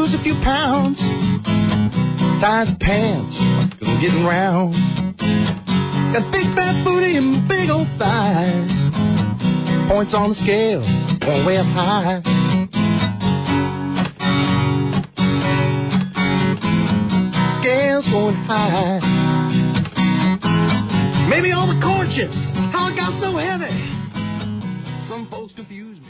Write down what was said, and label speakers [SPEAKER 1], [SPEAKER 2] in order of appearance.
[SPEAKER 1] lose a few pounds. Ties the pants, cause I'm getting round. Got big fat booty and big old thighs. Points on the scale, going way up high. Scale's going high. Maybe all the corn chips, how it got so heavy. Some folks confuse me.